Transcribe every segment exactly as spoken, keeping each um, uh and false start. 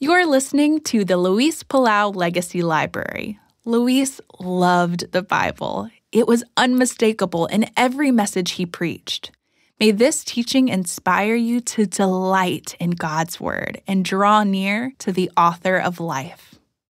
You're listening to the Luis Palau Legacy Library. Luis loved the Bible. It was unmistakable in every message he preached. May this teaching inspire you to delight in God's Word and draw near to the author of life.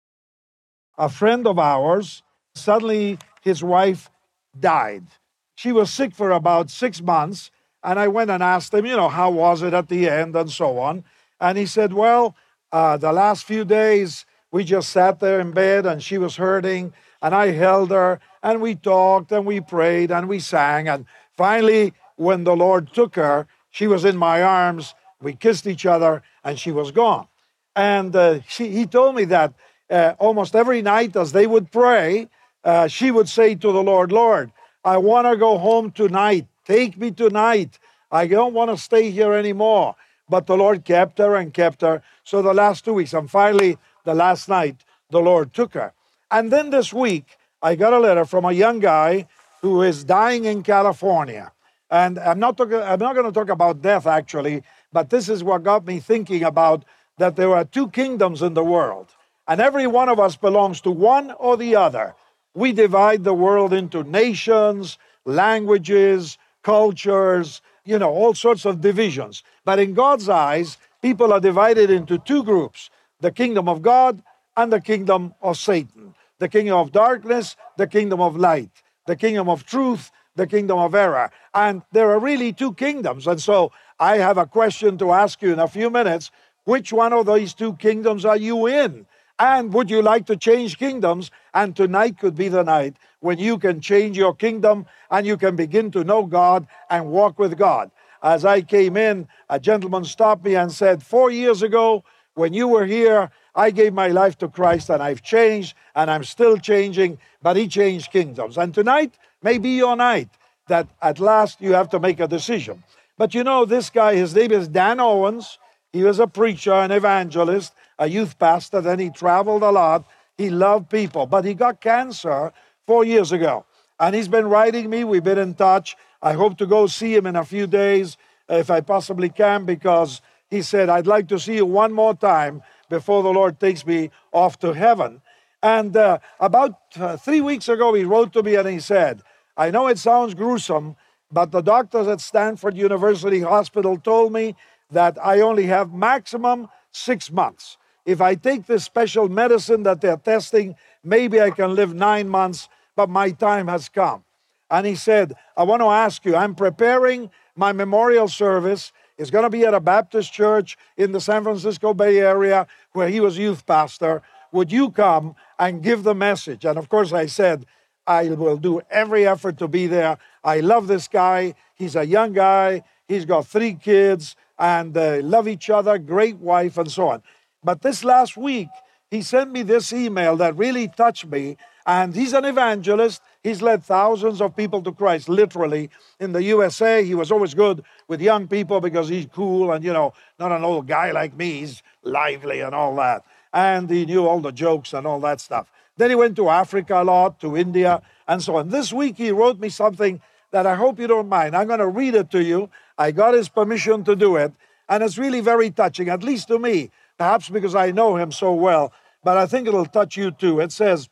A friend of ours, suddenly his wife died. She was sick for about six months, and I went and asked him, you know, how was it at the end and so on. And he said, well, uh, the last few days, we just sat there in bed and she was hurting, and I held her, and we talked, and we prayed, and we sang, and finally, when the Lord took her, she was in my arms, we kissed each other, and she was gone. And uh, she, he told me that uh, almost every night as they would pray, uh, she would say to the Lord, Lord, I want to go home tonight. Take me tonight. I don't want to stay here anymore. But the Lord kept her and kept her. So the last two weeks, and finally, the last night, the Lord took her. And then this week, I got a letter from a young guy who is dying in California. And I'm not talking, I'm not going to talk about death, actually, but this is what got me thinking about that there are two kingdoms in the world. And every one of us belongs to one or the other. We divide the world into nations, languages, cultures, you know, all sorts of divisions. But in God's eyes, people are divided into two groups, the kingdom of God and the kingdom of Satan, the kingdom of darkness, the kingdom of light, the kingdom of truth, the kingdom of error. And there are really two kingdoms. And so I have a question to ask you in a few minutes. Which one of these two kingdoms are you in? And would you like to change kingdoms? And tonight could be the night when you can change your kingdom and you can begin to know God and walk with God. As I came in, a gentleman stopped me and said, four years ago, when you were here, I gave my life to Christ and I've changed and I'm still changing, but he changed kingdoms. And tonight may be your night that at last you have to make a decision. But you know, this guy, his name is Dan Owens. He was a preacher, an evangelist, a youth pastor. Then he traveled a lot. He loved people, but he got cancer four years ago. And he's been writing me. We've been in touch. I hope to go see him in a few days if I possibly can, because he said, I'd like to see you one more time before the Lord takes me off to heaven. And uh, about uh, three weeks ago, he wrote to me and he said, I know it sounds gruesome, but the doctors at Stanford University Hospital told me that I only have maximum six months. If I take this special medicine that they're testing, maybe I can live nine months, but my time has come. And he said, I want to ask you, I'm preparing my memorial service. It's going to be at a Baptist church in the San Francisco Bay Area where he was youth pastor. Would you come and give the message? And of course I said, I will do every effort to be there. I love this guy. He's a young guy. He's got three kids and they love each other, great wife and so on. But this last week, he sent me this email that really touched me. And he's an evangelist. He's led thousands of people to Christ, literally, in the U S A. He was always good with young people because he's cool and, you know, not an old guy like me. He's lively and all that. And he knew all the jokes and all that stuff. Then he went to Africa a lot, to India, and so on. This week, he wrote me something that I hope you don't mind. I'm going to read it to you. I got his permission to do it. And it's really very touching, at least to me, perhaps because I know him so well. But I think it'll touch you too. It says,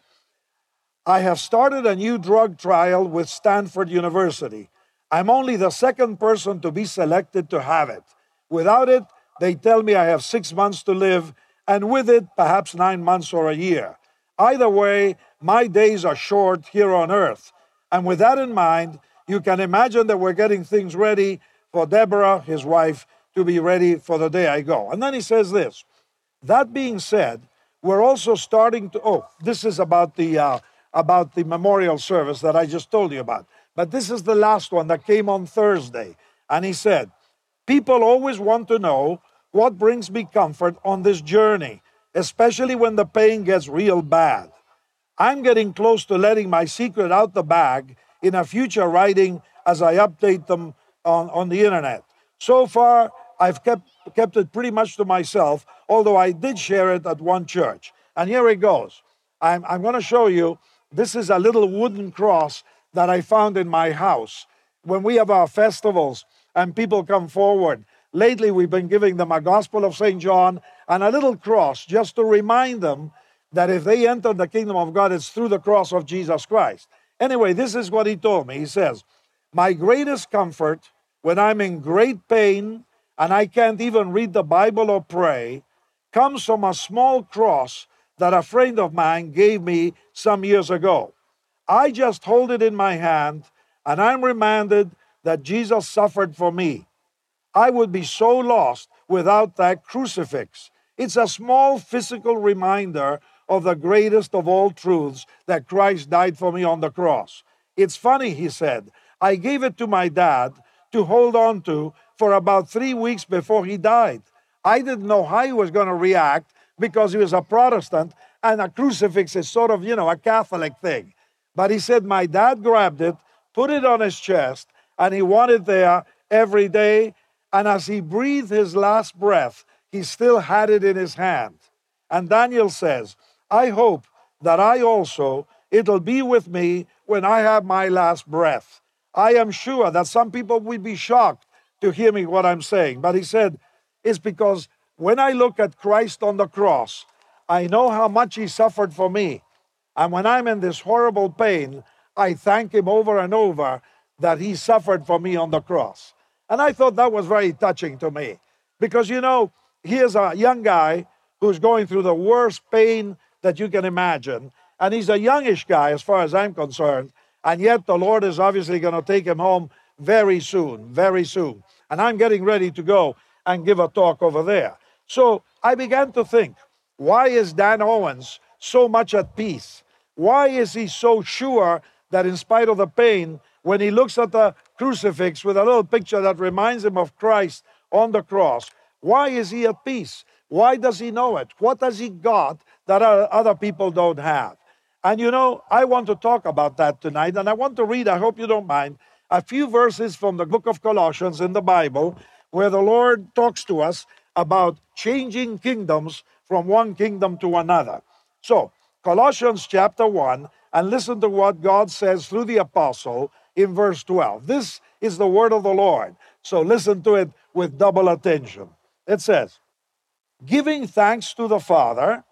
I have started a new drug trial with Stanford University. I'm only the second person to be selected to have it. Without it, they tell me I have six months to live, and with it, perhaps nine months or a year. Either way, my days are short here on earth. And with that in mind, you can imagine that we're getting things ready for Deborah, his wife, to be ready for the day I go. And then he says this, that being said, we're also starting to, oh, this is about the, uh, about the memorial service that I just told you about. But this is the last one that came on Thursday. And he said, people always want to know what brings me comfort on this journey, especially when the pain gets real bad. I'm getting close to letting my secret out the bag in a future writing as I update them on, on the internet. So far, I've kept, kept it pretty much to myself, although I did share it at one church. And here it goes. I'm, I'm going to show you, this is a little wooden cross that I found in my house. When we have our festivals and people come forward, lately we've been giving them a Gospel of Saint John and a little cross just to remind them that if they enter the kingdom of God, it's through the cross of Jesus Christ. Anyway, this is what he told me. He says, my greatest comfort when I'm in great pain and I can't even read the Bible or pray comes from a small cross that a friend of mine gave me some years ago. I just hold it in my hand and I'm reminded that Jesus suffered for me. I would be so lost without that crucifix. It's a small physical reminder of the greatest of all truths, that Christ died for me on the cross. It's funny, he said. I gave it to my dad to hold on to for about three weeks before he died. I didn't know how he was going to react because he was a Protestant and a crucifix is sort of, you know, a Catholic thing. But he said my dad grabbed it, put it on his chest, and he wanted it there every day. And as he breathed his last breath, he still had it in his hand. And Daniel says, I hope that I also, it'll be with me when I have my last breath. I am sure that some people will be shocked to hear me what I'm saying. But he said, it's because when I look at Christ on the cross, I know how much he suffered for me. And when I'm in this horrible pain, I thank him over and over that he suffered for me on the cross. And I thought that was very touching to me. Because, you know, here's a young guy who's going through the worst pain that you can imagine. And he's a youngish guy as far as I'm concerned. And yet the Lord is obviously going to take him home very soon, very soon. And I'm getting ready to go and give a talk over there. So I began to think, why is Dan Owens so much at peace? Why is he so sure that in spite of the pain, when he looks at the crucifix with a little picture that reminds him of Christ on the cross, why is he at peace? Why does he know it? What has he got that other people don't have? And you know, I want to talk about that tonight, and I want to read, I hope you don't mind, a few verses from the book of Colossians in the Bible, where the Lord talks to us about changing kingdoms from one kingdom to another. So, Colossians chapter one, and listen to what God says through the apostle in verse twelve. This is the word of the Lord, so listen to it with double attention. It says, giving thanks to the Father,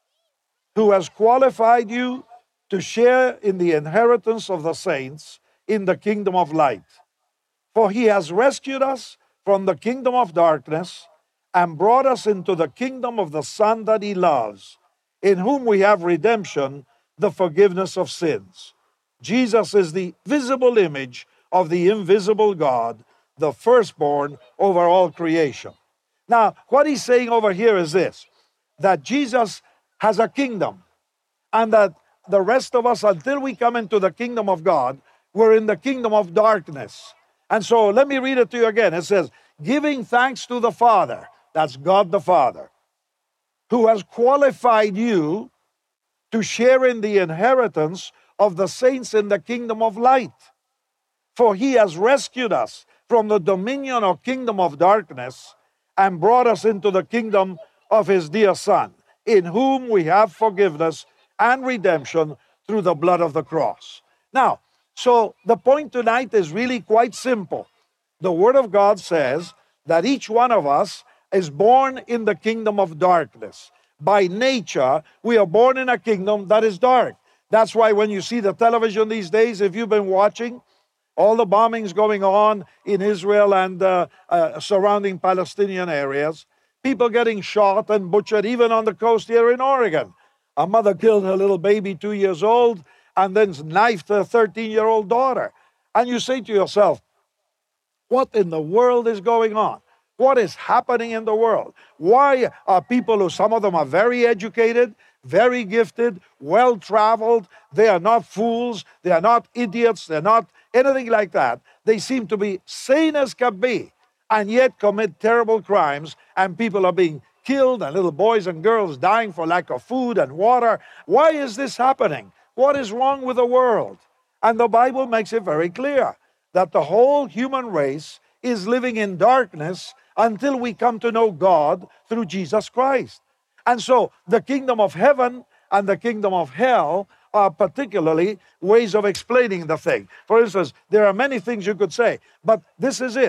who has qualified you to share in the inheritance of the saints in the kingdom of light. For he has rescued us from the kingdom of darkness and brought us into the kingdom of the Son that he loves, in whom we have redemption, the forgiveness of sins. Jesus is the visible image of the invisible God, the firstborn over all creation. Now, what he's saying over here is this, that Jesus has a kingdom, and that the rest of us, until we come into the kingdom of God, we're in the kingdom of darkness. And so let me read it to you again. It says, giving thanks to the Father, that's God the Father, who has qualified you to share in the inheritance of the saints in the kingdom of light. For he has rescued us from the dominion or kingdom of darkness and brought us into the kingdom of his dear Son, in whom we have forgiveness and redemption through the blood of the cross. Now, so the point tonight is really quite simple. The Word of God says that each one of us is born in the kingdom of darkness. By nature, we are born in a kingdom that is dark. That's why when you see the television these days, if you've been watching, all the bombings going on in Israel and uh, uh, surrounding Palestinian areas, people getting shot and butchered, even on the coast here in Oregon. A mother killed her little baby, two years old, and then knifed her thirteen-year-old daughter. And you say to yourself, what in the world is going on? What is happening in the world? Why are people who, some of them are very educated, very gifted, well-traveled, they are not fools, they are not idiots, they're not anything like that. They seem to be sane as can be, and yet commit terrible crimes, and people are being killed, and little boys and girls dying for lack of food and water. Why is this happening? What is wrong with the world? And the Bible makes it very clear that the whole human race is living in darkness until we come to know God through Jesus Christ. And so the kingdom of heaven and the kingdom of hell are particularly ways of explaining the thing. For instance, there are many things you could say, but this is it.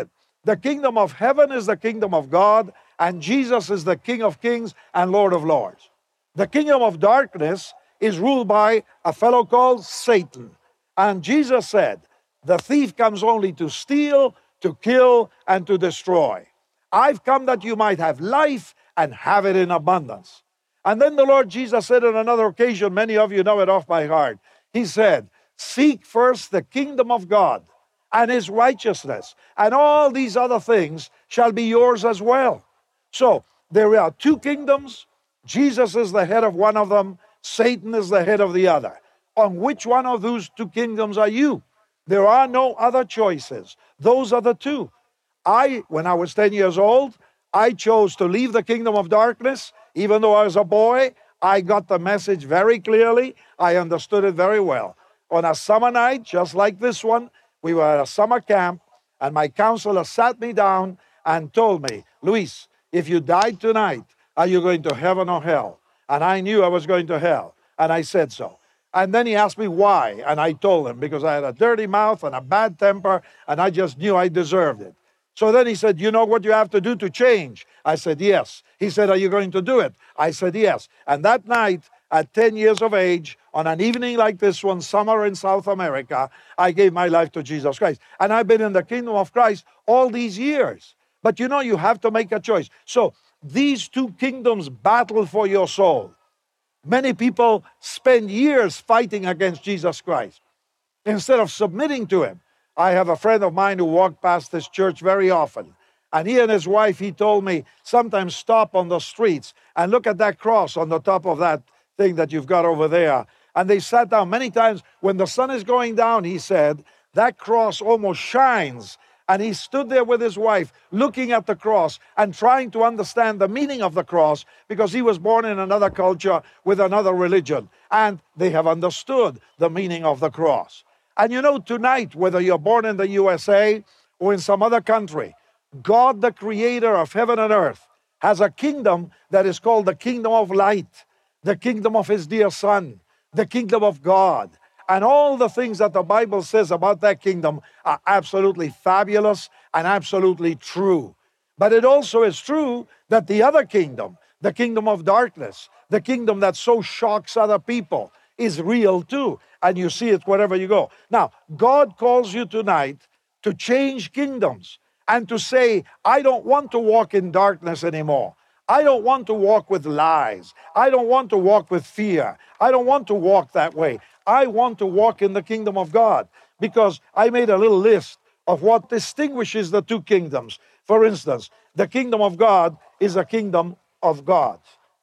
The kingdom of heaven is the kingdom of God, and Jesus is the King of kings and Lord of lords. The kingdom of darkness is ruled by a fellow called Satan. And Jesus said, the thief comes only to steal, to kill, and to destroy. I've come that you might have life and have it in abundance. And then the Lord Jesus said on another occasion, many of you know it off by heart, he said, seek first the kingdom of God and his righteousness, and all these other things shall be yours as well. So there are two kingdoms. Jesus is the head of one of them. Satan is the head of the other. On which one of those two kingdoms are you? There are no other choices. Those are the two. I, when I was ten years old, I chose to leave the kingdom of darkness. Even though I was a boy, I got the message very clearly. I understood it very well. On a summer night, just like this one, we were at a summer camp, and my counselor sat me down and told me, Luis, if you died tonight, are you going to heaven or hell? And I knew I was going to hell, and I said so. And then he asked me why, and I told him because I had a dirty mouth and a bad temper, and I just knew I deserved it. So then he said, you know what you have to do to change? I said, yes. He said, are you going to do it? I said, yes. And that night, at ten years of age, on an evening like this one, summer in South America, I gave my life to Jesus Christ. And I've been in the kingdom of Christ all these years. But you know, you have to make a choice. So these two kingdoms battle for your soul. Many people spend years fighting against Jesus Christ instead of submitting to him. I have a friend of mine who walked past this church very often. And he and his wife, he told me, sometimes stop on the streets and look at that cross on the top of that thing that you've got over there. And they sat down many times. When the sun is going down, he said, that cross almost shines. And he stood there with his wife, looking at the cross and trying to understand the meaning of the cross, because he was born in another culture with another religion. And they have understood the meaning of the cross. And you know, tonight, whether you're born in the U S A or in some other country, God, the creator of heaven and earth, has a kingdom that is called the kingdom of light, the kingdom of his dear son, the kingdom of God. And all the things that the Bible says about that kingdom are absolutely fabulous and absolutely true. But it also is true that the other kingdom, the kingdom of darkness, the kingdom that so shocks other people, is real too. And you see it wherever you go. Now, God calls you tonight to change kingdoms and to say, I don't want to walk in darkness anymore. I don't want to walk with lies. I don't want to walk with fear. I don't want to walk that way. I want to walk in the kingdom of God, because I made a little list of what distinguishes the two kingdoms. For instance, the kingdom of God is a kingdom of God.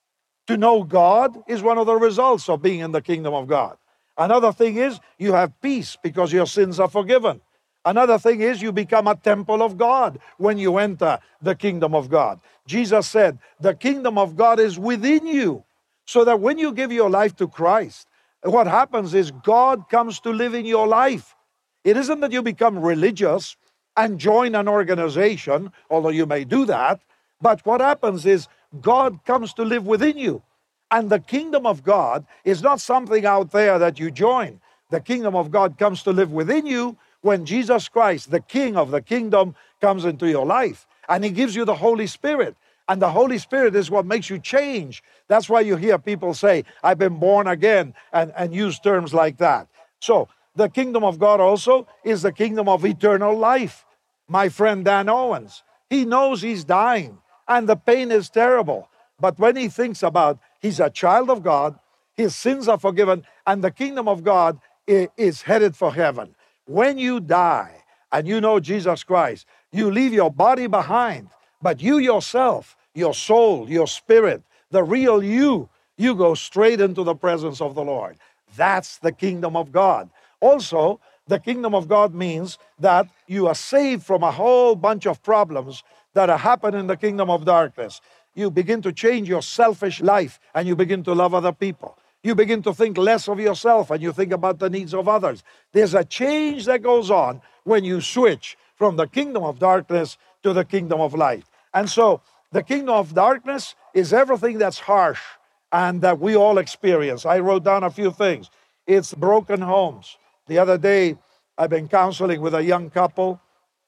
To know God is one of the results of being in the kingdom of God. Another thing is you have peace because your sins are forgiven. Another thing is you become a temple of God when you enter the kingdom of God. Jesus said, the kingdom of God is within you, so that when you give your life to Christ, what happens is God comes to live in your life. It isn't that you become religious and join an organization, although you may do that, but what happens is God comes to live within you. And the kingdom of God is not something out there that you join. The kingdom of God comes to live within you when Jesus Christ, the King of the kingdom, comes into your life. And he gives you the Holy Spirit. And the Holy Spirit is what makes you change. That's why you hear people say, I've been born again, and, and use terms like that. So the kingdom of God also is the kingdom of eternal life. My friend Dan Owens, he knows he's dying and the pain is terrible. But when he thinks about he's a child of God, his sins are forgiven, and the kingdom of God is headed for heaven. When you die and you know Jesus Christ, you leave your body behind, but you yourself, your soul, your spirit, the real you, you go straight into the presence of the Lord. That's the kingdom of God. Also, the kingdom of God means that you are saved from a whole bunch of problems that happen in the kingdom of darkness. You begin to change your selfish life and you begin to love other people. You begin to think less of yourself and you think about the needs of others. There's a change that goes on when you switch from the kingdom of darkness to the kingdom of light. And so the kingdom of darkness is everything that's harsh and that we all experience. I wrote down a few things. It's broken homes. The other day, I've been counseling with a young couple,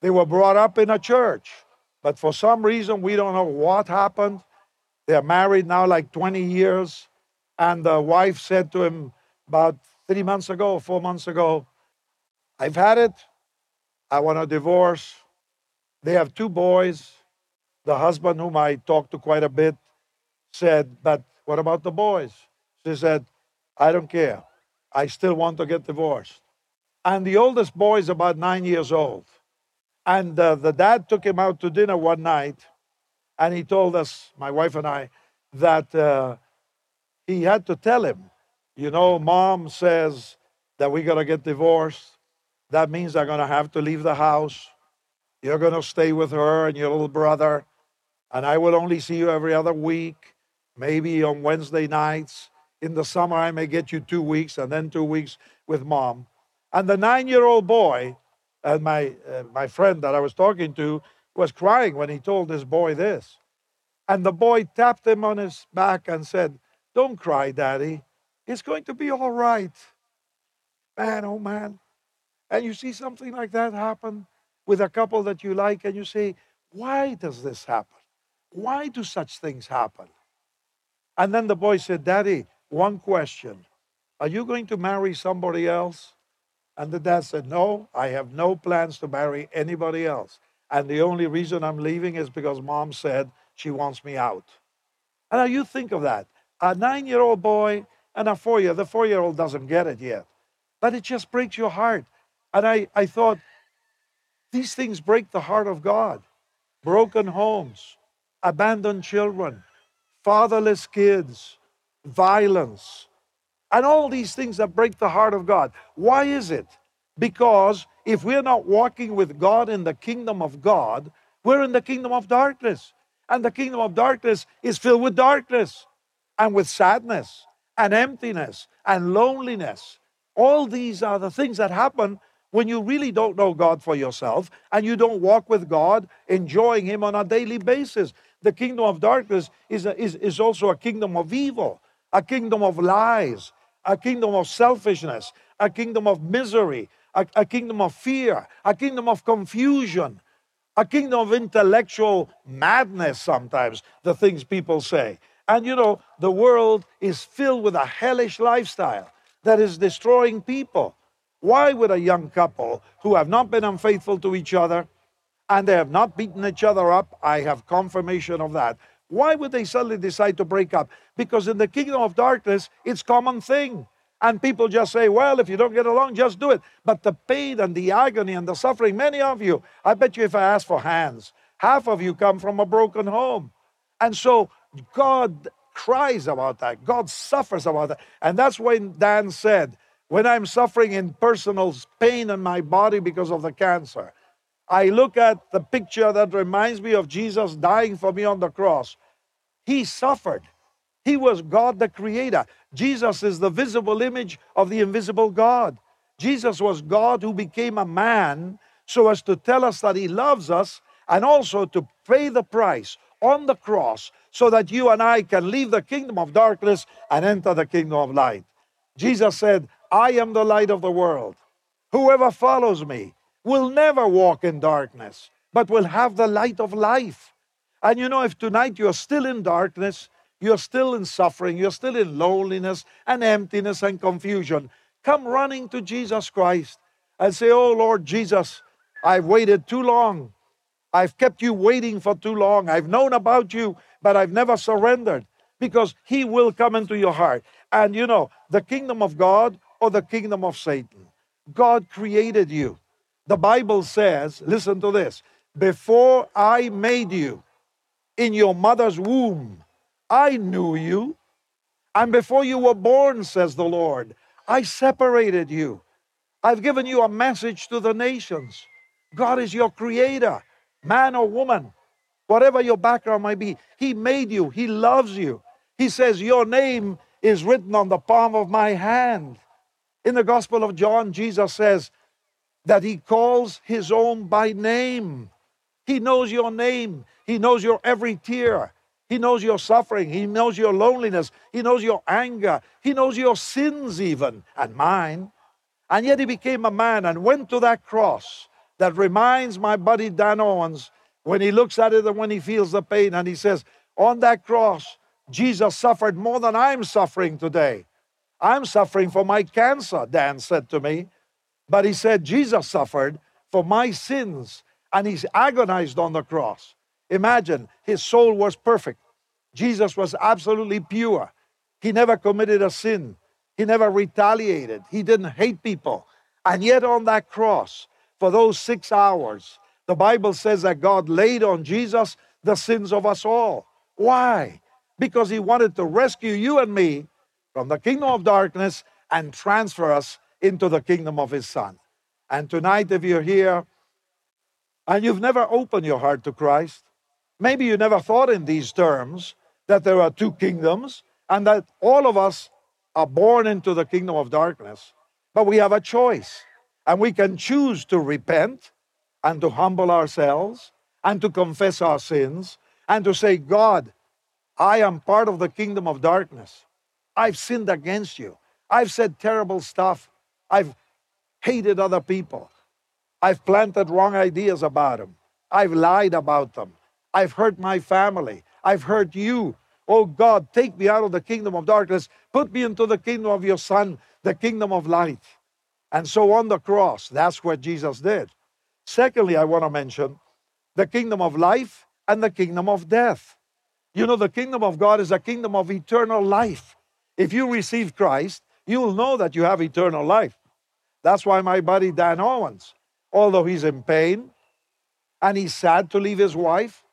They were brought up in a church, but for some reason, we don't know what happened. They're married now like twenty years. And the wife said to him about three months ago, four months ago, I've had it. I want a divorce. They have two boys. The husband, whom I talked to quite a bit, said, but what about the boys? She said, I don't care. I still want to get divorced. And the oldest boy is about nine years old. And uh, the dad took him out to dinner one night, and he told us, my wife and I, that uh, he had to tell him, you know, mom says that we're going to get divorced. That means I'm going to have to leave the house. You're going to stay with her and your little brother, and I will only see you every other week, maybe on Wednesday nights. In the summer, I may get you two weeks and then two weeks with mom. And the nine-year-old boy, and my, uh, my friend that I was talking to, was crying when he told this boy this. And the boy tapped him on his back and said, don't cry, Daddy. It's going to be all right. Man, oh man. And you see something like that happen with a couple that you like, and you say, why does this happen? Why do such things happen? And then the boy said, Daddy, one question. Are you going to marry somebody else? And the dad said, no, I have no plans to marry anybody else. And the only reason I'm leaving is because mom said she wants me out. And now you think of that. A nine-year-old boy and a four-year. The four-year-old doesn't get it yet. But it just breaks your heart. And I, I thought, these things break the heart of God. Broken homes, abandoned children, fatherless kids, violence, and all these things that break the heart of God. Why is it? Because if we're not walking with God in the kingdom of God, we're in the kingdom of darkness. And the kingdom of darkness is filled with darkness and with sadness and emptiness and loneliness. All these are the things that happen when you really don't know God for yourself and you don't walk with God, enjoying Him on a daily basis. The kingdom of darkness is, a, is, is also a kingdom of evil, a kingdom of lies, a kingdom of selfishness, a kingdom of misery, a, a kingdom of fear, a kingdom of confusion, a kingdom of intellectual madness sometimes, the things people say. And you know, the world is filled with a hellish lifestyle that is destroying people. Why would a young couple who have not been unfaithful to each other and they have not beaten each other up, I have confirmation of that, why would they suddenly decide to break up? Because in the kingdom of darkness, it's a common thing. And people just say, well, if you don't get along, just do it. But the pain and the agony and the suffering, many of you, I bet you if I ask for hands, half of you come from a broken home. And so God cries about that. God suffers about that. And that's when Dan said, when I'm suffering in personal pain in my body because of the cancer, I look at the picture that reminds me of Jesus dying for me on the cross. He suffered. He was God the Creator. Jesus is the visible image of the invisible God. Jesus was God who became a man so as to tell us that He loves us and also to pay the price on the cross so that you and I can leave the kingdom of darkness and enter the kingdom of light. Jesus said, I am the light of the world. Whoever follows me will never walk in darkness, but will have the light of life. And you know, if tonight you're still in darkness, you're still in suffering, you're still in loneliness and emptiness and confusion, come running to Jesus Christ and say, oh Lord Jesus, I've waited too long. I've kept you waiting for too long. I've known about you, but I've never surrendered, because He will come into your heart. And you know, the kingdom of God or the kingdom of Satan. God created you. The Bible says, listen to this, before I made you in your mother's womb, I knew you. And before you were born, says the Lord, I separated you. I've given you a message to the nations. God is your creator, man or woman, whatever your background might be. He made you. He loves you. He says, your name is written on the palm of my hand. In the Gospel of John, Jesus says that He calls His own by name. He knows your name. He knows your every tear. He knows your suffering. He knows your loneliness. He knows your anger. He knows your sins even, and mine. And yet He became a man and went to that cross that reminds my buddy Dan Owens when he looks at it and when he feels the pain and he says, on that cross, Jesus suffered more than I'm suffering today. I'm suffering for my cancer, Dan said to me. But he said, Jesus suffered for my sins and he's agonized on the cross. Imagine, his soul was perfect. Jesus was absolutely pure. He never committed a sin. He never retaliated. He didn't hate people. And yet on that cross, for those six hours, the Bible says that God laid on Jesus the sins of us all. Why? Because he wanted to rescue you and me from the kingdom of darkness and transfer us into the kingdom of his Son. And tonight, if you're here and you've never opened your heart to Christ, maybe you never thought in these terms that there are two kingdoms and that all of us are born into the kingdom of darkness, but we have a choice. And we can choose to repent and to humble ourselves and to confess our sins and to say, God, I am part of the kingdom of darkness. I've sinned against you. I've said terrible stuff. I've hated other people. I've planted wrong ideas about them. I've lied about them. I've hurt my family. I've hurt you. Oh God, take me out of the kingdom of darkness. Put me into the kingdom of your Son, the kingdom of light. And so on the cross, that's what Jesus did. Secondly, I want to mention the kingdom of life and the kingdom of death. You know, the kingdom of God is a kingdom of eternal life. If you receive Christ, you will know that you have eternal life. That's why my buddy Dan Owens, although he's in pain and he's sad to leave his wife,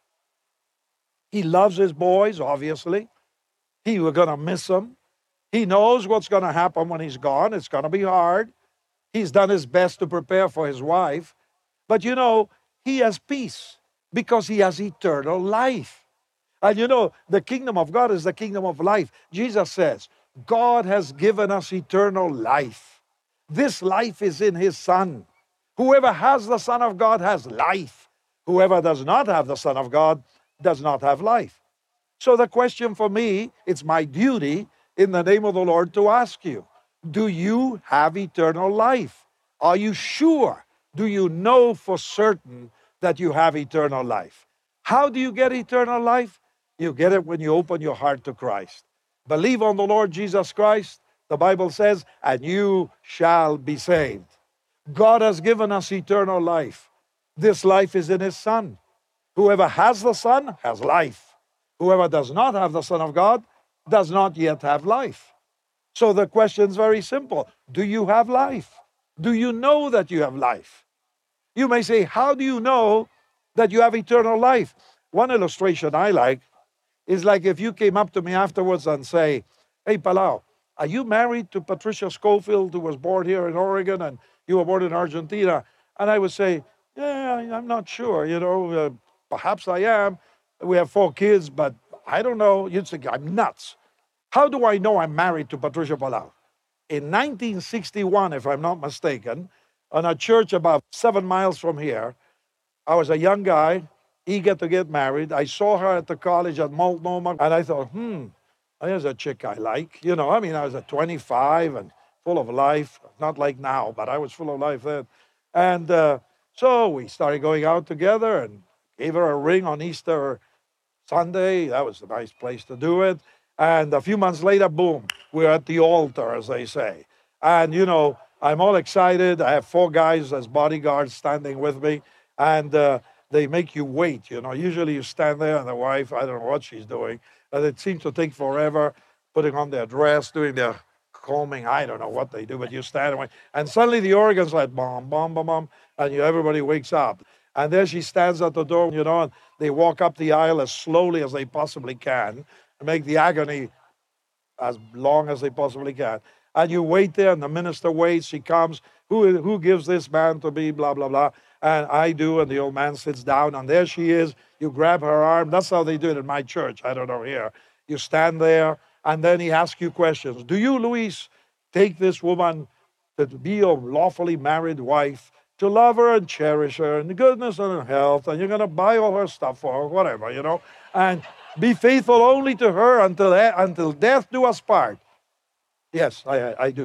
he loves his boys, obviously. He was going to miss them. He knows what's going to happen when he's gone. It's going to be hard. He's done his best to prepare for his wife. But you know, he has peace because he has eternal life. And you know, the kingdom of God is the kingdom of life. Jesus says, God has given us eternal life. This life is in his Son. Whoever has the Son of God has life. Whoever does not have the Son of God does not have life. So the question for me, it's my duty in the name of the Lord to ask you, do you have eternal life? Are you sure? Do you know for certain that you have eternal life? How do you get eternal life? You get it when you open your heart to Christ. Believe on the Lord Jesus Christ, the Bible says, and you shall be saved. God has given us eternal life. This life is in his Son. Whoever has the Son has life. Whoever does not have the Son of God does not yet have life. So the question is very simple. Do you have life? Do you know that you have life? You may say, how do you know that you have eternal life? One illustration I like is like if you came up to me afterwards and say, hey, Palau, are you married to Patricia Schofield, who was born here in Oregon, and you were born in Argentina? And I would say, yeah, I'm not sure, you know, uh, perhaps I am. We have four kids, but I don't know. You'd think I'm nuts. How do I know I'm married to Patricia Palau? In nineteen sixty-one, if I'm not mistaken, on a church about seven miles from here, I was a young guy, eager to get married. I saw her at the college at Multnomah, and I thought, hmm, there's a chick I like. You know, I mean, I was at twenty-five and full of life. Not like now, but I was full of life then. And uh, so we started going out together and gave her a ring on Easter Sunday. That was a nice place to do it. And a few months later, boom, we're at the altar, as they say. And, you know, I'm all excited. I have four guys as bodyguards standing with me. And uh, they make you wait, you know. Usually you stand there and the wife, I don't know what she's doing. And it seems to take forever, putting on their dress, doing their combing. I don't know what they do, but you stand and wait. And suddenly the organ's like, bom, bom, bom, bom. And you, everybody wakes up. And there she stands at the door, you know, and they walk up the aisle as slowly as they possibly can and make the agony as long as they possibly can. And you wait there, and the minister waits. She comes. Who, who gives this man to be, blah, blah, blah. And I do, and the old man sits down, and there she is. You grab her arm. That's how they do it in my church. I don't know here. You stand there, and then he asks you questions. Do you, Luis, take this woman to be your lawfully married wife, to love her and cherish her in goodness and in health, and you're going to buy all her stuff for her, whatever, you know, and be faithful only to her until, until death do us part? Yes, I, I do.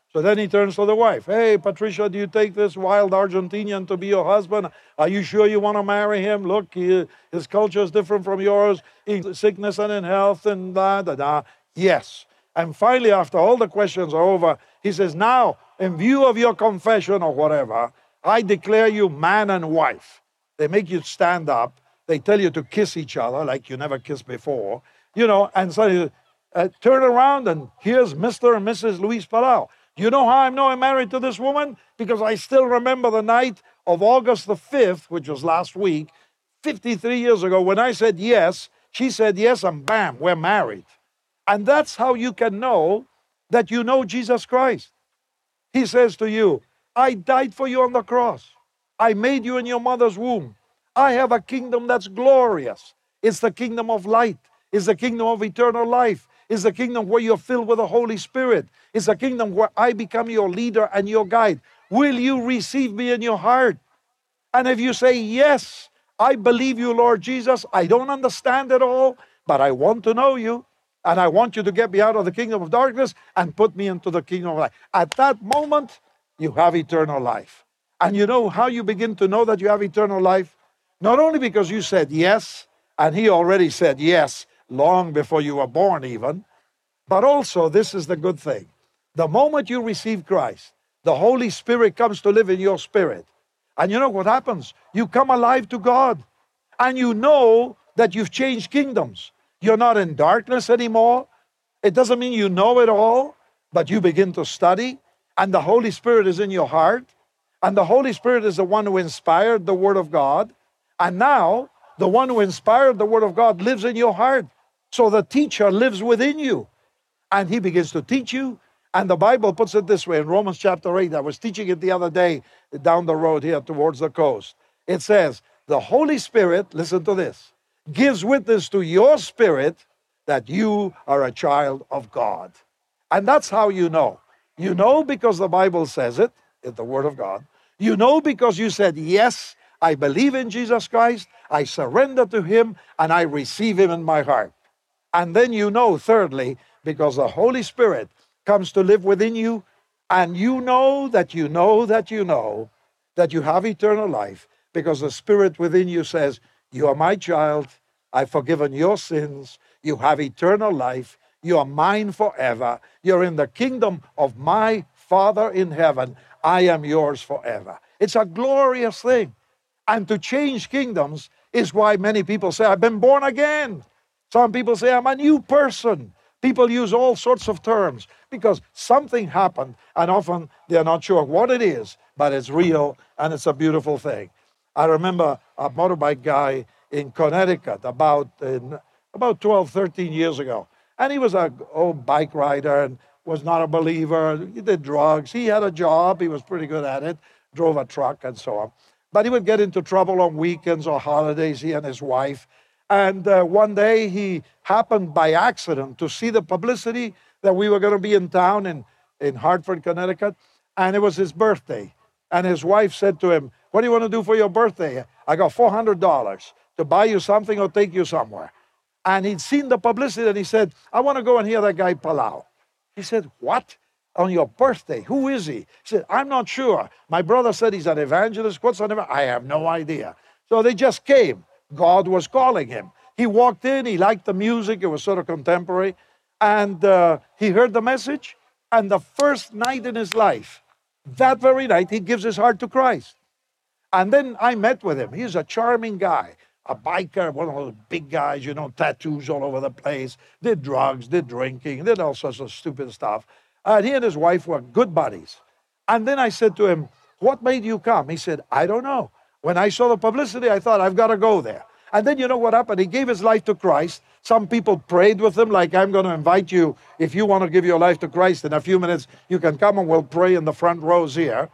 So then he turns to the wife. Hey, Patricia, do you take this wild Argentinian to be your husband? Are you sure you want to marry him? Look, he, his culture is different from yours, in sickness and in health and da, da, da. Yes. And finally, after all the questions are over, he says, now, in view of your confession or whatever, I declare you man and wife. They make you stand up. They tell you to kiss each other like you never kissed before. You know, and so uh, turn around and here's Mister and Missus Luis Palau. You know how I know I'm married to this woman? Because I still remember the night of August the fifth, which was last week, fifty-three years ago, when I said yes, she said yes, and bam, we're married. And that's how you can know that you know Jesus Christ. He says to you, I died for you on the cross. I made you in your mother's womb. I have a kingdom that's glorious. It's the kingdom of light. It's the kingdom of eternal life. It's the kingdom where you're filled with the Holy Spirit. It's a kingdom where I become your leader and your guide. Will you receive me in your heart? And if you say, yes, I believe you, Lord Jesus, I don't understand it all, but I want to know you, and I want you to get me out of the kingdom of darkness and put me into the kingdom of light. At that moment, you have eternal life. And you know how you begin to know that you have eternal life? Not only because you said yes, and he already said yes long before you were born even, but also this is the good thing. The moment you receive Christ, the Holy Spirit comes to live in your spirit. And you know what happens? You come alive to God. And you know that you've changed kingdoms. You're not in darkness anymore. It doesn't mean you know it all, but you begin to study. And the Holy Spirit is in your heart. And the Holy Spirit is the one who inspired the Word of God. And now, the one who inspired the Word of God lives in your heart. So the teacher lives within you. And he begins to teach you. And the Bible puts it this way in Romans chapter eight. I was teaching it the other day down the road here towards the coast. It says, the Holy Spirit, listen to this, gives witness to your spirit that you are a child of God. And that's how you know. You know because the Bible says it, in the Word of God. You know because you said, yes, I believe in Jesus Christ, I surrender to Him, and I receive Him in my heart. And then you know, thirdly, because the Holy Spirit comes to live within you, and you know that you know that you know that you have eternal life, because the Spirit within you says, you are my child, I've forgiven your sins, you have eternal life, you are mine forever, you're in the kingdom of my Father in heaven, I am yours forever. It's a glorious thing. And to change kingdoms is why many people say, I've been born again. Some people say, I'm a new person. People use all sorts of terms because something happened, and often they're not sure what it is, but it's real, and it's a beautiful thing. I remember a motorbike guy in Connecticut about, in, about twelve, thirteen years ago, and he was an old bike rider and was not a believer. He did drugs. He had a job. He was pretty good at it, drove a truck and so on. But he would get into trouble on weekends or holidays, he and his wife. And uh, one day he happened by accident to see the publicity that we were going to be in town in, in Hartford, Connecticut. And it was his birthday. And his wife said to him, what do you want to do for your birthday? I got four hundred dollars to buy you something or take you somewhere. And he'd seen the publicity and he said, I want to go and hear that guy Palau. He said, what? On your birthday? Who is he? He said, I'm not sure. My brother said he's an evangelist. What's an evangelist? I have no idea. So they just came. God was calling him. He walked in, he liked the music, it was sort of contemporary, and uh, he heard the message, and the first night in his life, that very night, he gives his heart to Christ. And then I met with him. He's a charming guy, a biker, one of those big guys, you know, tattoos all over the place, did drugs, did drinking, did all sorts of stupid stuff. And he and his wife were good buddies. And then I said to him, what made you come? He said, I don't know. When I saw the publicity, I thought, I've got to go there. And then you know what happened? He gave his life to Christ. Some people prayed with him, like, I'm going to invite you. If you want to give your life to Christ in a few minutes, you can come and we'll pray in the front rows here.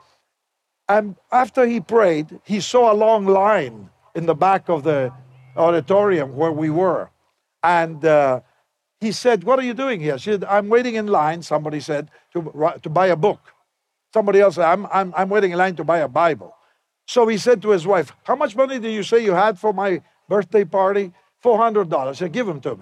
And after he prayed, he saw a long line in the back of the auditorium where we were. And uh, he said, what are you doing here? She said, I'm waiting in line, somebody said, to, to buy a book. Somebody else said, I'm, I'm, I'm waiting in line to buy a Bible. So he said to his wife, how much money did you say you had for my birthday party? four hundred dollars. He said, give them to me.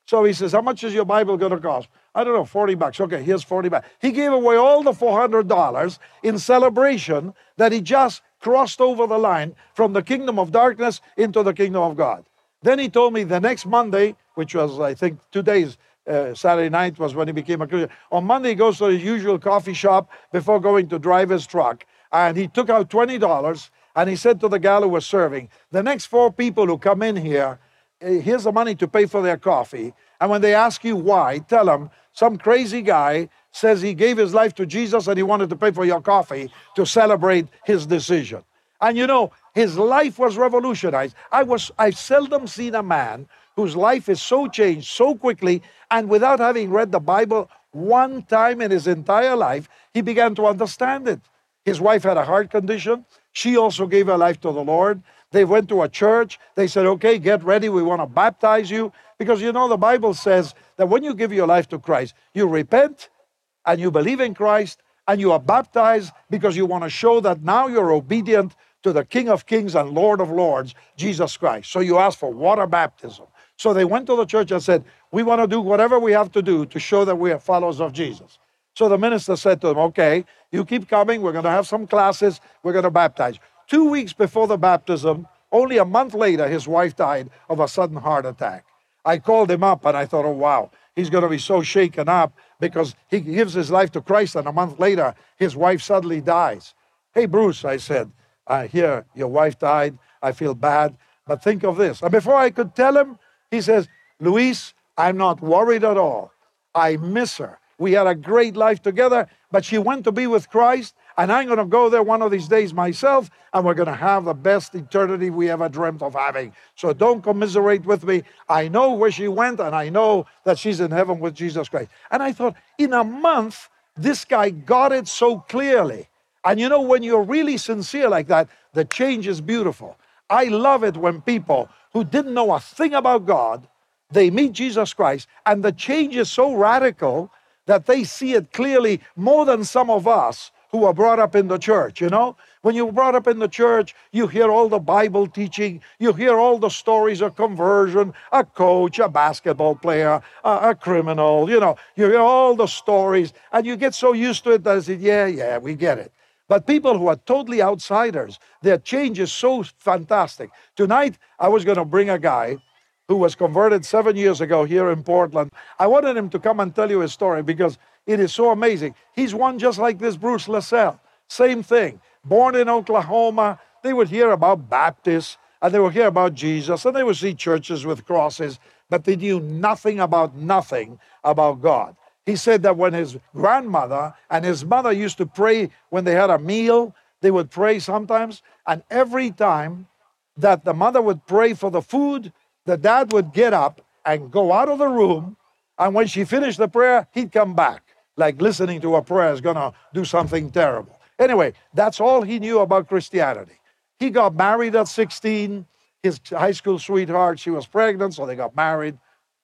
So he says, how much is your Bible going to cost? I don't know, forty bucks. Okay, here's forty bucks. He gave away all the four hundred dollars in celebration that he just crossed over the line from the kingdom of darkness into the kingdom of God. Then he told me the next Monday, which was, I think, two days, uh, Saturday night was when he became a Christian. On Monday, he goes to his usual coffee shop before going to drive his truck. And he took out twenty dollars, and he said to the gal who was serving, the next four people who come in here, here's the money to pay for their coffee. And when they ask you why, tell them some crazy guy says he gave his life to Jesus and he wanted to pay for your coffee to celebrate his decision. And you know, his life was revolutionized. I was, I've seldom seen a man whose life is so changed so quickly, and without having read the Bible one time in his entire life, he began to understand it. His wife had a heart condition. She also gave her life to the Lord. They went to a church. They said, okay, get ready. We want to baptize you. Because you know, the Bible says that when you give your life to Christ, you repent and you believe in Christ and you are baptized because you want to show that now you're obedient to the King of Kings and Lord of Lords, Jesus Christ. So you ask for water baptism. So they went to the church and said, we want to do whatever we have to do to show that we are followers of Jesus. So the minister said to them, okay, you keep coming. We're going to have some classes. We're going to baptize. Two weeks before the baptism, only a month later, his wife died of a sudden heart attack. I called him up and I thought, oh, wow, he's going to be so shaken up because he gives his life to Christ and a month later, his wife suddenly dies. Hey, Bruce, I said, I hear your wife died. I feel bad, but think of this. And before I could tell him, he says, Luis, I'm not worried at all. I miss her. We had a great life together, but she went to be with Christ, and I'm going to go there one of these days myself, and we're going to have the best eternity we ever dreamt of having. So don't commiserate with me. I know where she went, and I know that she's in heaven with Jesus Christ. And I thought, in a month, this guy got it so clearly. And you know, when you're really sincere like that, the change is beautiful. I love it when people who didn't know a thing about God, they meet Jesus Christ, and the change is so radical that they see it clearly more than some of us who are brought up in the church, you know? When you're brought up in the church, you hear all the Bible teaching, you hear all the stories of conversion, a coach, a basketball player, a, a criminal, you know, you hear all the stories, and you get so used to it that you say, yeah, yeah, we get it. But people who are totally outsiders, their change is so fantastic. Tonight, I was going to bring a guy who was converted seven years ago here in Portland. I wanted him to come and tell you his story because it is so amazing. He's one just like this Bruce LaSalle. Same thing. Born in Oklahoma, they would hear about Baptists, and they would hear about Jesus, and they would see churches with crosses, but they knew nothing about nothing about God. He said that when his grandmother and his mother used to pray when they had a meal, they would pray sometimes, and every time that the mother would pray for the food, the dad would get up and go out of the room, and when she finished the prayer, he'd come back, like listening to a prayer is going to do something terrible. Anyway, that's all he knew about Christianity. He got married at sixteen. His high school sweetheart, she was pregnant, so they got married.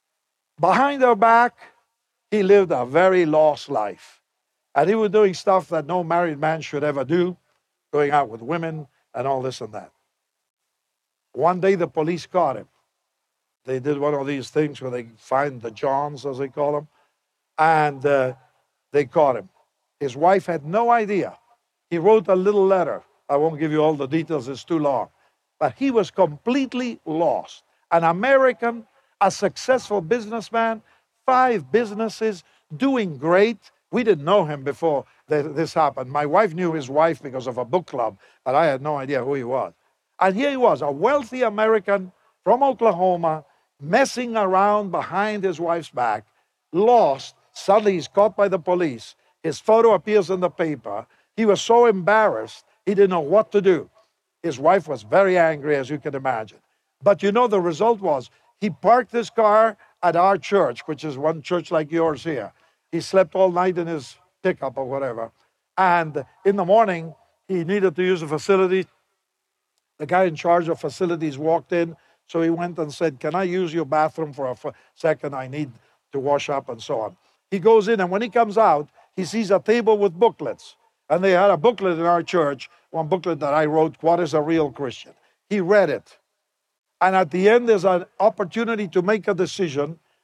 Behind her back, he lived a very lost life. And he was doing stuff that no married man should ever do, going out with women and all this and that. One day, the police caught him. They did one of these things where they find the Johns, as they call them, and uh, they caught him. His wife had no idea. He wrote a little letter. I won't give you all the details, it's too long. But he was completely lost. An American, a successful businessman, five businesses, doing great. We didn't know him before this happened. My wife knew his wife because of a book club, but I had no idea who he was. And here he was, a wealthy American from Oklahoma, messing around behind his wife's back, lost. Suddenly he's caught by the police. His photo appears in the paper. He was so embarrassed, he didn't know what to do. His wife was very angry, as you can imagine. But you know, the result was he parked his car at our church, which is one church like yours here. He slept all night in his pickup or whatever. And in the morning, he needed to use the facility. The guy in charge of facilities walked in. So he went and said, can I use your bathroom for a second? I need to wash up and so on. He goes in, and when he comes out, he sees a table with booklets. And they had a booklet in our church, one booklet that I wrote, What is a Real Christian? He read it. And at the end, there's an opportunity to make a decision.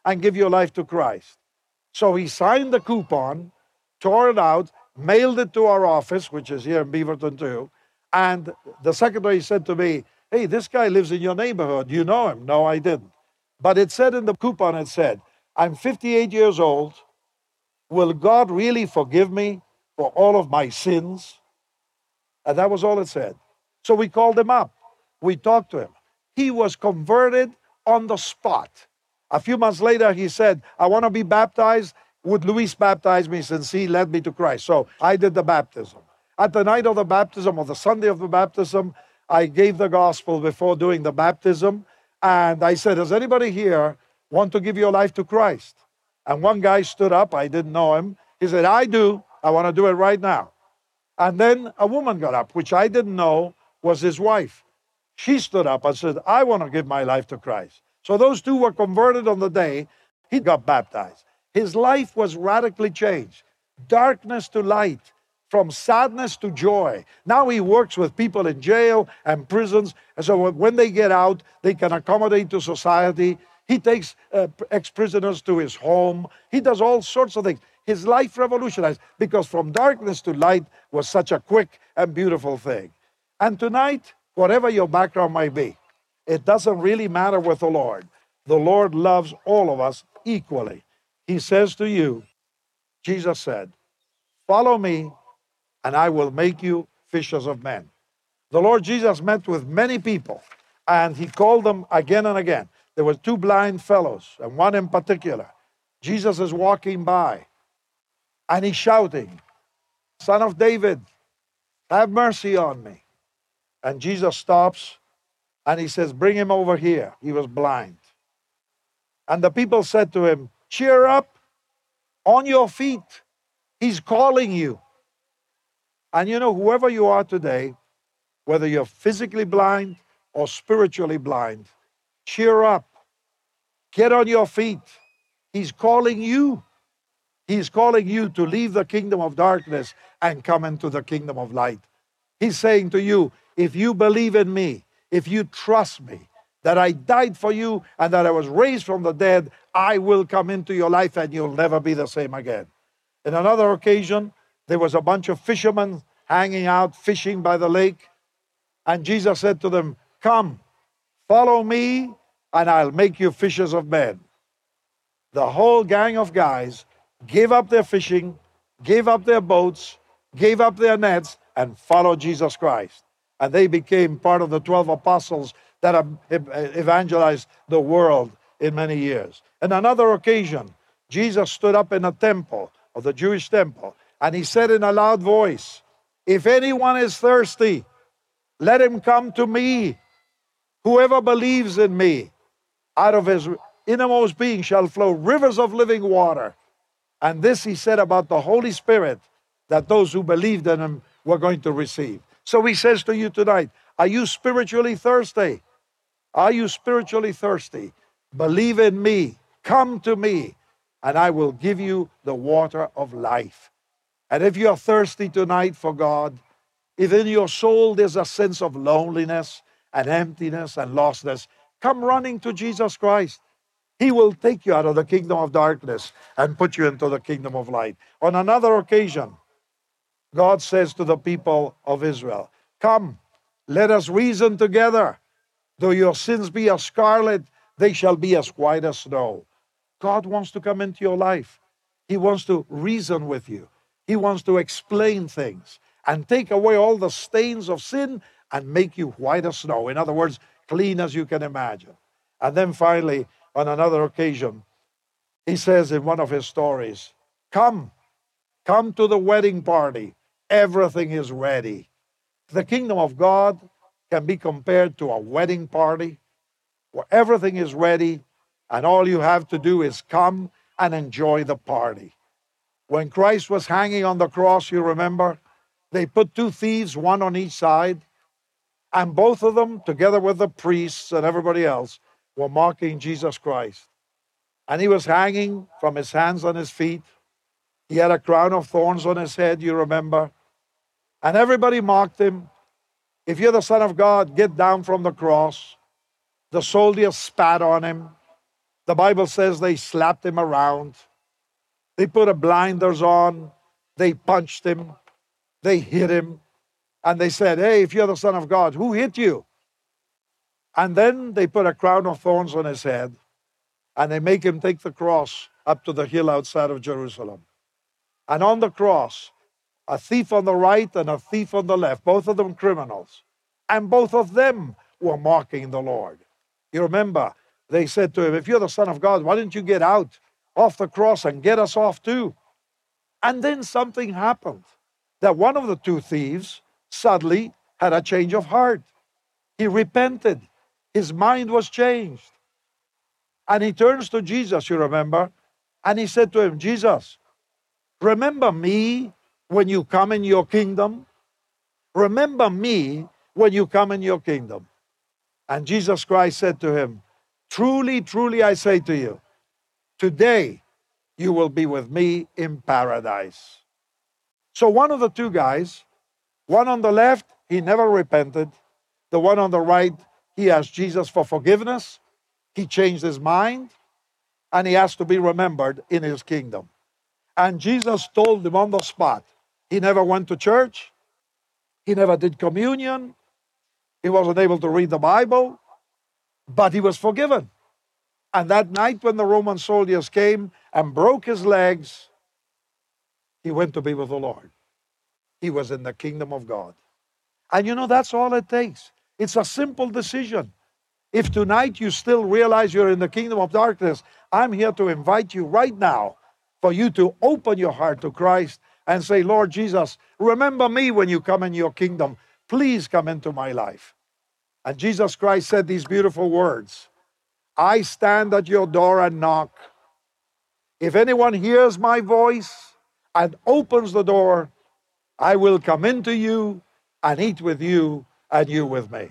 and give your life to Christ. So he signed the coupon, tore it out, mailed it to our office, which is here in Beaverton too. And the secretary said to me, hey, this guy lives in your neighborhood. You know him? No, I didn't. But it said in the coupon, it said, I'm fifty-eight years old. Will God really forgive me for all of my sins? And that was all it said. So we called him up. We talked to him. He was converted on the spot. A few months later, he said, I want to be baptized. Would Luis baptize me since he led me to Christ? So I did the baptism. At the night of the baptism, or the Sunday of the baptism, I gave the gospel before doing the baptism. And I said, does anybody here want to give your life to Christ? And one guy stood up. I didn't know him. He said, I do. I want to do it right now. And then a woman got up, which I didn't know was his wife. She stood up and said, I want to give my life to Christ. So those two were converted on the day he got baptized. His life was radically changed. Darkness to light, from sadness to joy. Now he works with people in jail and prisons. And so when they get out, they can accommodate to society. He takes uh, ex-prisoners to his home. He does all sorts of things. His life revolutionized because from darkness to light was such a quick and beautiful thing. And tonight, whatever your background might be, it doesn't really matter with the Lord. The Lord loves all of us equally. He says to you, Jesus said, follow me and I will make you fishers of men. The Lord Jesus met with many people and he called them again and again. There were two blind fellows and one in particular. Jesus is walking by and he's shouting, Son of David, have mercy on me. And Jesus stops and he says, bring him over here. He was blind. And the people said to him, cheer up, on your feet. He's calling you. And you know, whoever you are today, whether you're physically blind or spiritually blind, cheer up. Get on your feet. He's calling you. He's calling you to leave the kingdom of darkness and come into the kingdom of light. He's saying to you, if you believe in me, if you trust me, that I died for you and that I was raised from the dead, I will come into your life and you'll never be the same again. In another occasion, there was a bunch of fishermen hanging out, fishing by the lake. And Jesus said to them, come, follow me, and I'll make you fishers of men. The whole gang of guys gave up their fishing, gave up their boats, gave up their nets, and followed Jesus Christ. And they became part of the twelve apostles that have evangelized the world in many years. On another occasion, Jesus stood up in a temple, of the Jewish temple, and he said in a loud voice, if anyone is thirsty, let him come to me. Whoever believes in me, out of his innermost being shall flow rivers of living water. And this he said about the Holy Spirit, that those who believed in him were going to receive. So he says to you tonight, are you spiritually thirsty? Are you spiritually thirsty? Believe in me. Come to me, and I will give you the water of life. And if you are thirsty tonight for God, if in your soul there's a sense of loneliness and emptiness and lostness, come running to Jesus Christ. He will take you out of the kingdom of darkness and put you into the kingdom of light. On another occasion, God says to the people of Israel, come, let us reason together. Though your sins be as scarlet, they shall be as white as snow. God wants to come into your life. He wants to reason with you. He wants to explain things and take away all the stains of sin and make you white as snow. In other words, clean as you can imagine. And then finally, on another occasion, he says in one of his stories, come, come to the wedding party. Everything is ready. The kingdom of God can be compared to a wedding party where everything is ready and all you have to do is come and enjoy the party. When Christ was hanging on the cross, you remember, they put two thieves, one on each side, and both of them, together with the priests and everybody else, were mocking Jesus Christ. And he was hanging from his hands and his feet. He had a crown of thorns on his head, you remember. And everybody mocked him. If you're the Son of God, get down from the cross. The soldiers spat on him. The Bible says they slapped him around. They put a blinders on. They punched him. They hit him. And they said, hey, if you're the Son of God, who hit you? And then they put a crown of thorns on his head. And they make him take the cross up to the hill outside of Jerusalem. And on the cross, a thief on the right and a thief on the left, both of them criminals. And both of them were mocking the Lord. You remember, they said to him, if you're the Son of God, why don't you get out off the cross and get us off too? And then something happened, that one of the two thieves suddenly had a change of heart. He repented. His mind was changed. And he turns to Jesus, you remember, and he said to him, Jesus, remember me when you come in your kingdom? Remember me when you come in your kingdom. And Jesus Christ said to him, truly, truly, I say to you, today you will be with me in paradise. So one of the two guys, one on the left, he never repented. The one on the right, he asked Jesus for forgiveness. He changed his mind, and he asked to be remembered in his kingdom. And Jesus told him on the spot, he never went to church. He never did communion. He wasn't able to read the Bible, but he was forgiven. And that night when the Roman soldiers came and broke his legs, he went to be with the Lord. He was in the kingdom of God. And you know, that's all it takes. It's a simple decision. If tonight you still realize you're in the kingdom of darkness, I'm here to invite you right now for you to open your heart to Christ and say, Lord Jesus, remember me when you come in your kingdom. Please come into my life. And Jesus Christ said these beautiful words, I stand at your door and knock. If anyone hears my voice and opens the door, I will come into you and eat with you and you with me.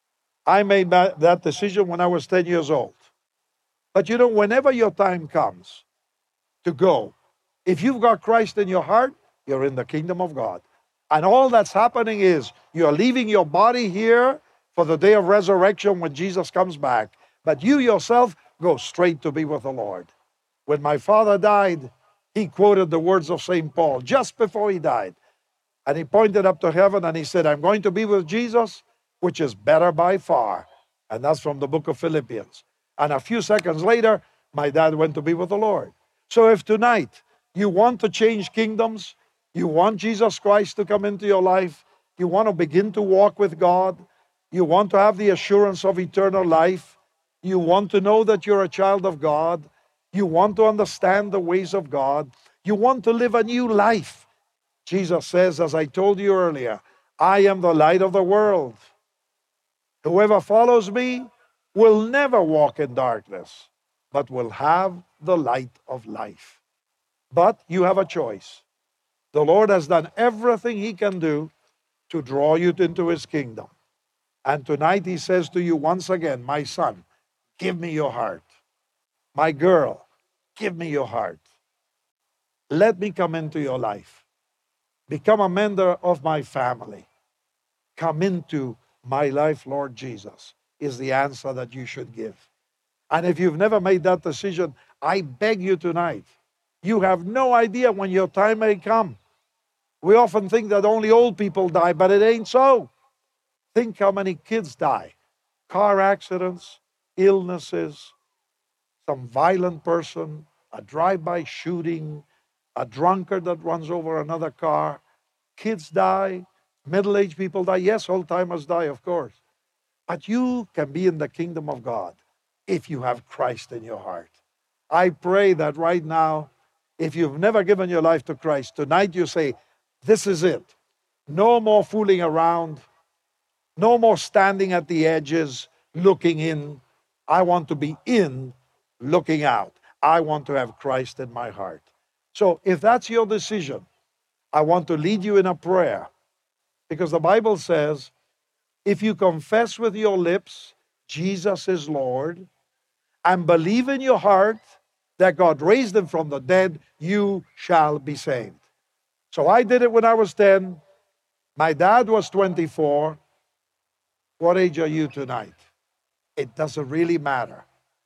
I made that decision when I was ten years old. But you know, whenever your time comes to go, if you've got Christ in your heart, you're in the kingdom of God. And all that's happening is you're leaving your body here for the day of resurrection when Jesus comes back. But you yourself go straight to be with the Lord. When my father died, he quoted the words of Saint Paul just before he died. And he pointed up to heaven and he said, I'm going to be with Jesus, which is better by far. And that's from the book of Philippians. And a few seconds later, my dad went to be with the Lord. So if tonight you want to change kingdoms, you want Jesus Christ to come into your life, you want to begin to walk with God, you want to have the assurance of eternal life, you want to know that you're a child of God, you want to understand the ways of God, you want to live a new life. Jesus says, as I told you earlier, I am the light of the world. Whoever follows me will never walk in darkness, but will have the light of life. But you have a choice. The Lord has done everything he can do to draw you into his kingdom. And tonight he says to you once again, my son, give me your heart. My girl, give me your heart. Let me come into your life. Become a member of my family. Come into my life, Lord Jesus, is the answer that you should give. And if you've never made that decision, I beg you tonight, you have no idea when your time may come. We often think that only old people die, but it ain't so. Think how many kids die. Car accidents, illnesses, some violent person, a drive-by shooting, a drunkard that runs over another car. Kids die, middle-aged people die. Yes, old-timers die, of course. But you can be in the kingdom of God if you have Christ in your heart. I pray that right now, if you've never given your life to Christ, tonight you say, this is it. No more fooling around. No more standing at the edges, looking in. I want to be in, looking out. I want to have Christ in my heart. So if that's your decision, I want to lead you in a prayer. Because the Bible says, if you confess with your lips, Jesus is Lord, and believe in your heart that God raised him from the dead, you shall be saved. So I did it when I was ten. My dad was twenty-four. What age are you tonight? It doesn't really matter.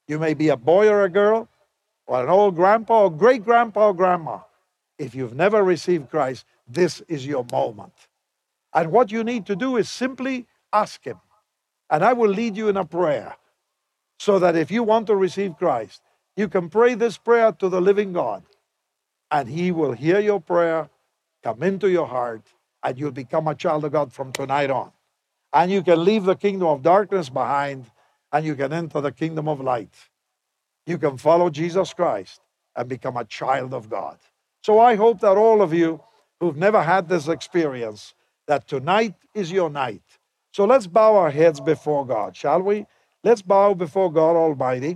You may be a boy or a girl, or an old grandpa or great-grandpa or grandma. If you've never received Christ, this is your moment. And what you need to do is simply ask Him. And I will lead you in a prayer so that if you want to receive Christ, you can pray this prayer to the living God. And He will hear your prayer, come into your heart, and you'll become a child of God from tonight on. And you can leave the kingdom of darkness behind, and you can enter the kingdom of light. You can follow Jesus Christ and become a child of God. So I hope that all of you who've never had this experience, that tonight is your night. So let's bow our heads before God, shall we? Let's bow before God Almighty.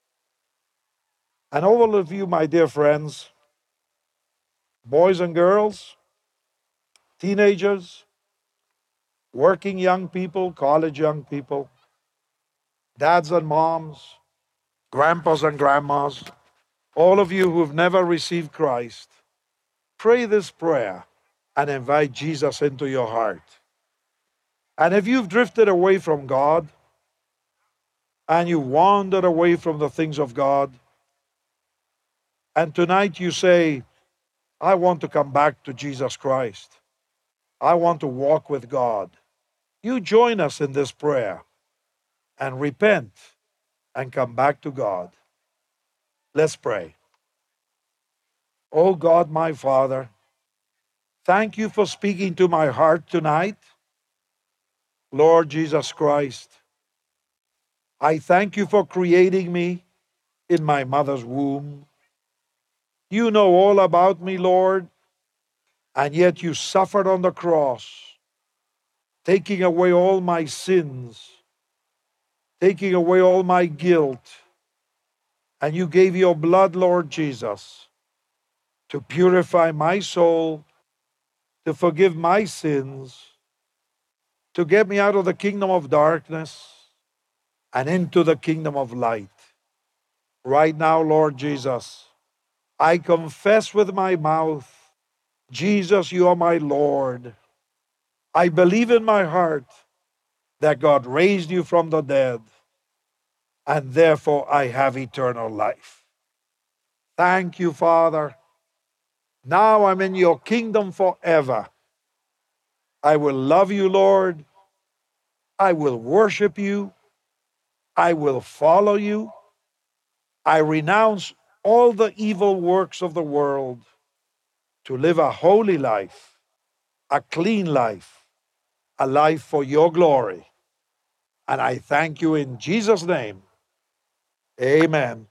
And all of you, my dear friends, boys and girls, teenagers, working young people, college young people, dads and moms, grandpas and grandmas, all of you who've never received Christ, pray this prayer and invite Jesus into your heart. And if you've drifted away from God and you wandered away from the things of God, and tonight you say, I want to come back to Jesus Christ. I want to walk with God. You join us in this prayer and repent and come back to God. Let's pray. Oh God, my Father, thank you for speaking to my heart tonight. Lord Jesus Christ, I thank you for creating me in my mother's womb. You know all about me, Lord, and yet you suffered on the cross, taking away all my sins, taking away all my guilt, and you gave your blood, Lord Jesus, to purify my soul, to forgive my sins, to get me out of the kingdom of darkness and into the kingdom of light. Right now, Lord Jesus, I confess with my mouth, Jesus, you are my Lord. I believe in my heart that God raised you from the dead, and therefore I have eternal life. Thank you, Father. Now I'm in your kingdom forever. I will love you, Lord. I will worship you. I will follow you. I renounce all the evil works of the world to live a holy life, a clean life, a life for your glory. And I thank you in Jesus' name. Amen.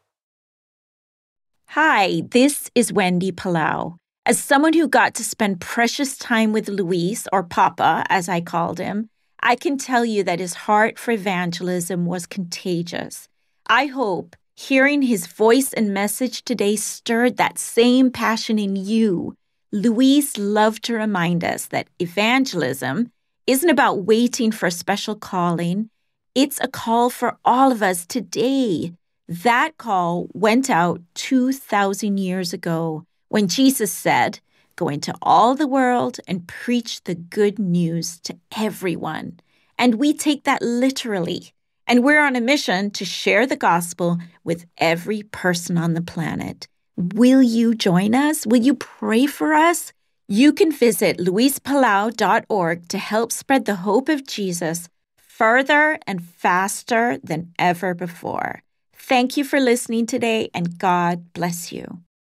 Hi, this is Wendy Palau. As someone who got to spend precious time with Luis, or Papa, as I called him, I can tell you that his heart for evangelism was contagious. I hope hearing his voice and message today stirred that same passion in you. Luis loved to remind us that evangelism isn't about waiting for a special calling. It's a call for all of us today. That call went out two thousand years ago when Jesus said, "Go into all the world and preach the good news to everyone." And we take that literally. And we're on a mission to share the gospel with every person on the planet. Will you join us? Will you pray for us? You can visit luis palau dot org to help spread the hope of Jesus further and faster than ever before. Thank you for listening today, and God bless you.